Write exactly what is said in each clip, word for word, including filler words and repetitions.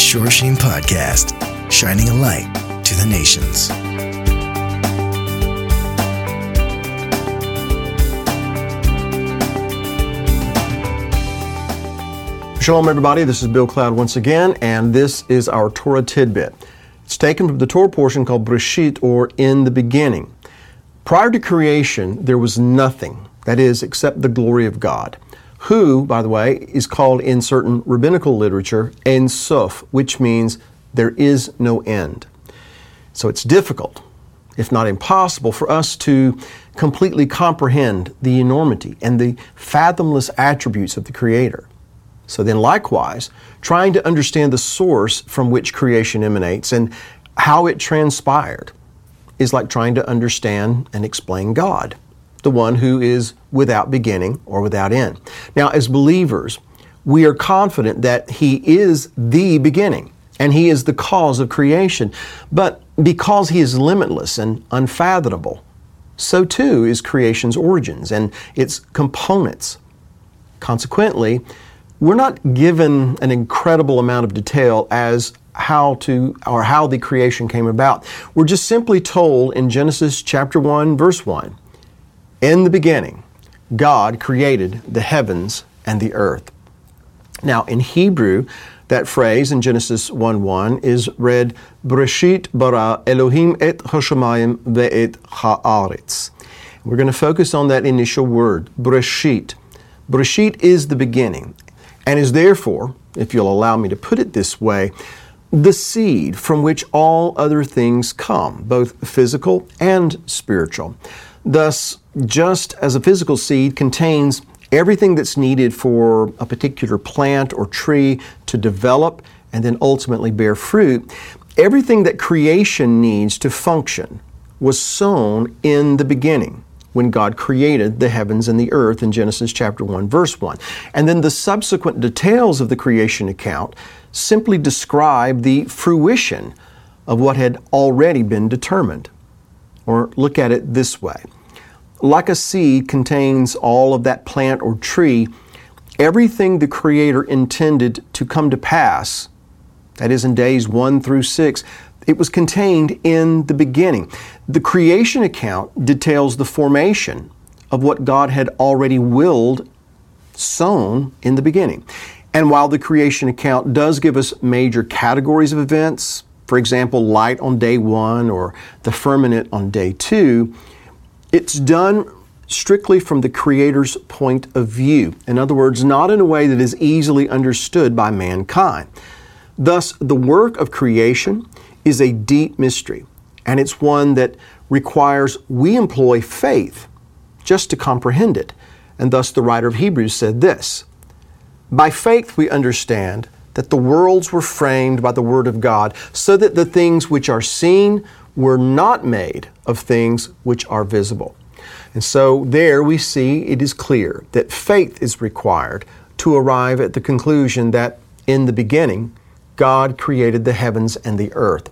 Shorshim Podcast, shining a light to the nations. Shalom, everybody. This is Bill Cloud once again, and this is our Torah tidbit. It's taken from the Torah portion called Breshit, or In the Beginning. Prior to creation, there was nothing, that is, except the glory of God, who, by the way, is called in certain rabbinical literature, Ein Sof, which means there is no end. So it's difficult, if not impossible, for us to completely comprehend the enormity and the fathomless attributes of the Creator. So then likewise, trying to understand the source from which creation emanates and how it transpired is like trying to understand and explain God, the one who is without beginning or without end. Now, as believers, we are confident that He is the beginning and He is the cause of creation. But because He is limitless and unfathomable, so too is creation's origins and its components. Consequently, we're not given an incredible amount of detail as how to, or how the creation came about. We're just simply told in Genesis chapter one, verse one, in the beginning, God created the heavens and the earth. Now, in Hebrew, that phrase in Genesis one one is read, Breshit bara Elohim et hashamayim ve'et ha'aretz. We're going to focus on that initial word, Breshit. Breshit is the beginning, and is therefore, if you'll allow me to put it this way, the seed from which all other things come, both physical and spiritual. Thus, just as a physical seed contains everything that's needed for a particular plant or tree to develop and then ultimately bear fruit, everything that creation needs to function was sown in the beginning when God created the heavens and the earth in Genesis chapter one, verse one. And then the subsequent details of the creation account simply describe the fruition of what had already been determined. Or look at it this way. Like a seed contains all of that plant or tree, everything the Creator intended to come to pass, that is in days one through six, it was contained in the beginning. The creation account details the formation of what God had already willed, sown in the beginning. And while the creation account does give us major categories of events, for example, light on day one or the firmament on day two, it's done strictly from the Creator's point of view. In other words, not in a way that is easily understood by mankind. Thus, the work of creation is a deep mystery, and it's one that requires we employ faith just to comprehend it. And thus the writer of Hebrews said this, by faith we understand that the worlds were framed by the word of God, so that the things which are seen were not made of things which are visible. And so there we see it is clear that faith is required to arrive at the conclusion that in the beginning, God created the heavens and the earth.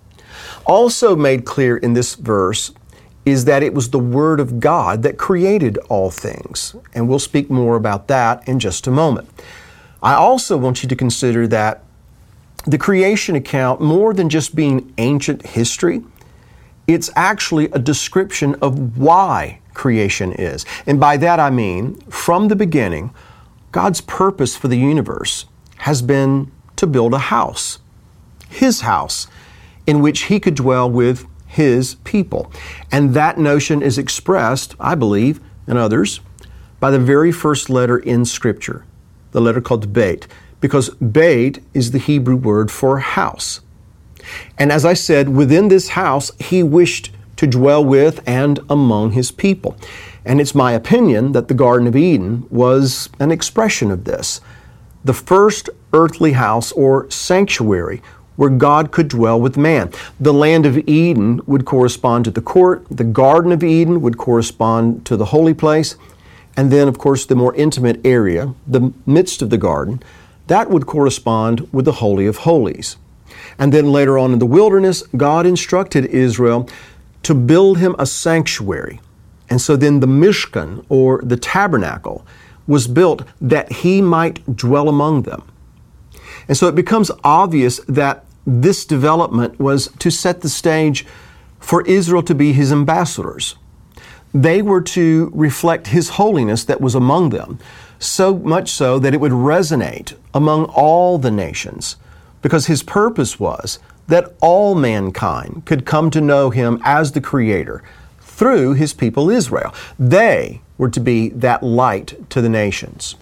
Also made clear in this verse is that it was the Word of God that created all things. And we'll speak more about that in just a moment. I also want you to consider that the creation account, more than just being ancient history, it's actually a description of why creation is. And by that I mean, from the beginning, God's purpose for the universe has been to build a house, His house, in which He could dwell with His people. And that notion is expressed, I believe, and others, by the very first letter in Scripture, the letter called Beit, because Beit is the Hebrew word for house. And as I said, within this house, He wished to dwell with and among His people. And it's my opinion that the Garden of Eden was an expression of this, the first earthly house or sanctuary where God could dwell with man. The land of Eden would correspond to the court, the Garden of Eden would correspond to the holy place, and then, of course, the more intimate area, the midst of the garden, that would correspond with the Holy of Holies. And then later on in the wilderness, God instructed Israel to build Him a sanctuary. And so then the Mishkan, or the tabernacle, was built that He might dwell among them. And so it becomes obvious that this development was to set the stage for Israel to be His ambassadors. They were to reflect His holiness that was among them, so much so that it would resonate among all the nations, because His purpose was that all mankind could come to know Him as the Creator through His people Israel. They were to be that light to the nations.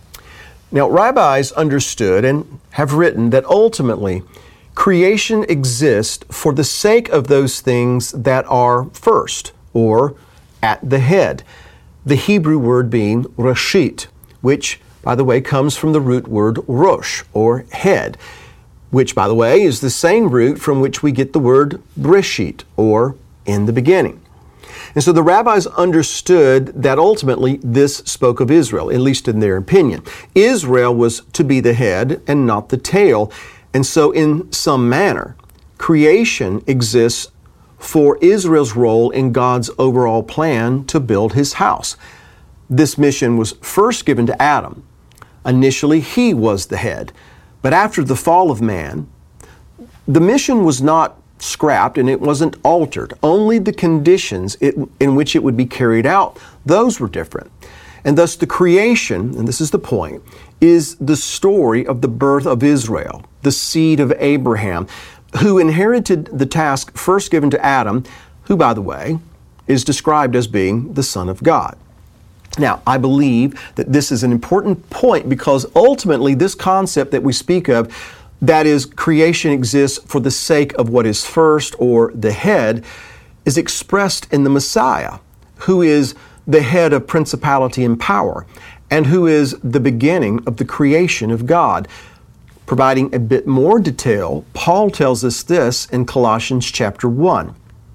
Now, rabbis understood and have written that ultimately creation exists for the sake of those things that are first, or at the head. The Hebrew word being rashit, which, by the way, comes from the root word rosh, or head, which, by the way, is the same root from which we get the word breshit, or in the beginning. And so the rabbis understood that ultimately this spoke of Israel, at least in their opinion. Israel was to be the head and not the tail. And so in some manner, creation exists for Israel's role in God's overall plan to build His house. This mission was first given to Adam. Initially, he was the head. But after the fall of man, the mission was not scrapped and it wasn't altered. Only the conditions it, in which it would be carried out, those were different. And thus the creation, and this is the point, is the story of the birth of Israel, the seed of Abraham, who inherited the task first given to Adam, who, by the way, is described as being the Son of God. Now, I believe that this is an important point because ultimately this concept that we speak of, that is, creation exists for the sake of what is first or the head, is expressed in the Messiah, who is the head of principality and power, and who is the beginning of the creation of God. Providing a bit more detail, Paul tells us this in Colossians chapter one.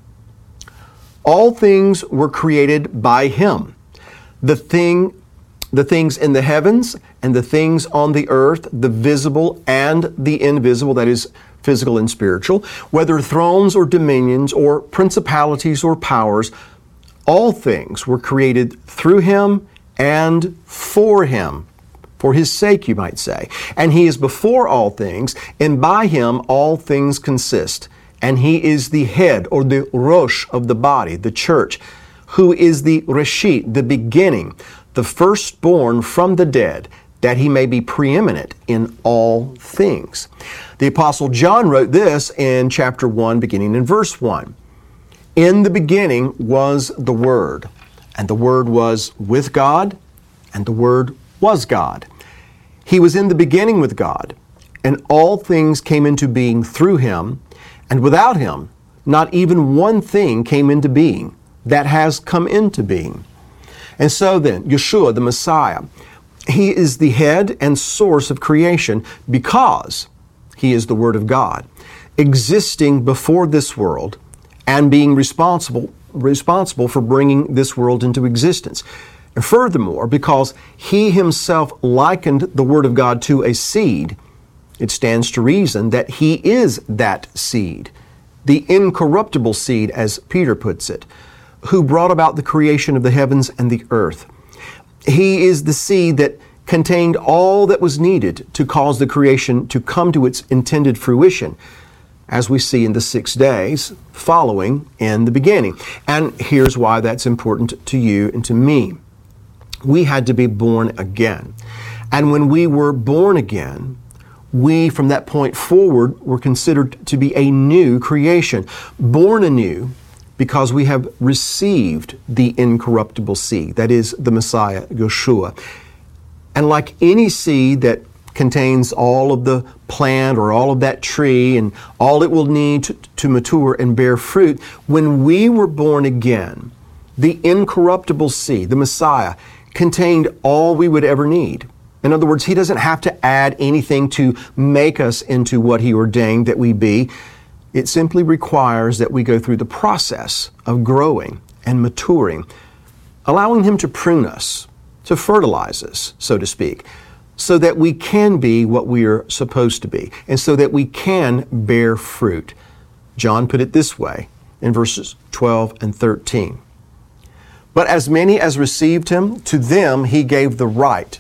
All things were created by Him, the thing, the things in the heavens and the things on the earth, the visible and the invisible, that is, physical and spiritual, whether thrones or dominions or principalities or powers, all things were created through Him and for Him. For His sake, you might say. And He is before all things, and by Him all things consist. And He is the head, or the rosh of the body, the church, who is the reshit, the beginning, the firstborn from the dead, that He may be preeminent in all things. The Apostle John wrote this in chapter one, beginning in verse one. In the beginning was the Word, and the Word was with God, and the Word was God. He was in the beginning with God, and all things came into being through Him, and without Him, not even one thing came into being that has come into being. And so then, Yeshua, the Messiah, He is the head and source of creation because He is the Word of God, existing before this world and being responsible, responsible for bringing this world into existence. And furthermore, because He Himself likened the Word of God to a seed, it stands to reason that He is that seed, the incorruptible seed, as Peter puts it, who brought about the creation of the heavens and the earth. He is the seed that contained all that was needed to cause the creation to come to its intended fruition, as we see in the six days following in the beginning. And here's why that's important to you and to me. We had to be born again. And when we were born again, we, from that point forward, were considered to be a new creation, born anew, because we have received the incorruptible seed, that is, the Messiah, Yeshua. And like any seed that contains all of the plant or all of that tree and all it will need to, to mature and bear fruit, when we were born again, the incorruptible seed, the Messiah, contained all we would ever need. In other words, He doesn't have to add anything to make us into what He ordained that we be. It simply requires that we go through the process of growing and maturing, allowing Him to prune us, to fertilize us, so to speak, so that we can be what we are supposed to be, and so that we can bear fruit. John put it this way in verses twelve and thirteen. But as many as received Him, to them He gave the right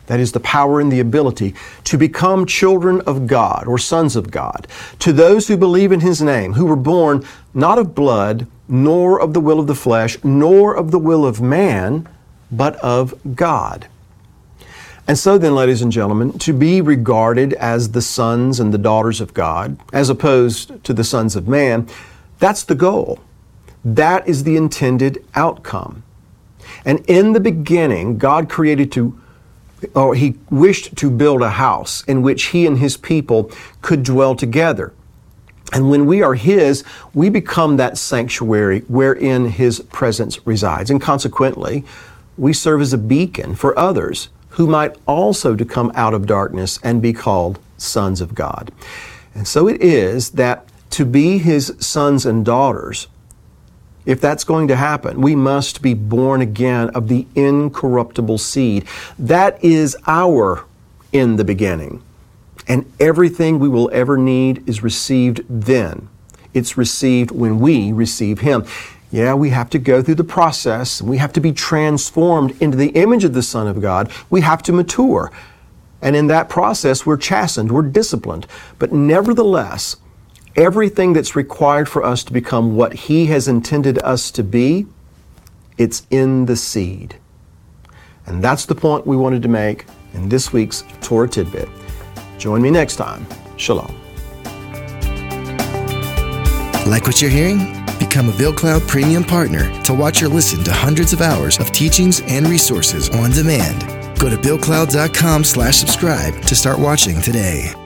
that is the power and the ability to become children of God or sons of God, to those who believe in His name, who were born not of blood, nor of the will of the flesh, nor of the will of man, but of God. And so then, ladies and gentlemen, to be regarded as the sons and the daughters of God, as opposed to the sons of man, that's the goal. That is the intended outcome. And in the beginning, God created to, or He wished to build a house in which He and His people could dwell together. And when we are His, we become that sanctuary wherein His presence resides. And consequently, we serve as a beacon for others who might also to come out of darkness and be called sons of God. And so it is that to be His sons and daughters, if that's going to happen, we must be born again of the incorruptible seed. That is our in the beginning. And everything we will ever need is received then. It's received when we receive Him. Yeah, we have to go through the process. We have to be transformed into the image of the Son of God. We have to mature. And in that process, we're chastened, we're disciplined. But nevertheless, everything that's required for us to become what He has intended us to be, it's in the seed. And that's the point we wanted to make in this week's Torah Tidbit. Join me next time. Shalom. Like what you're hearing? Become a BillCloud Premium Partner to watch or listen to hundreds of hours of teachings and resources on demand. Go to BillCloud.com slash subscribe to start watching today.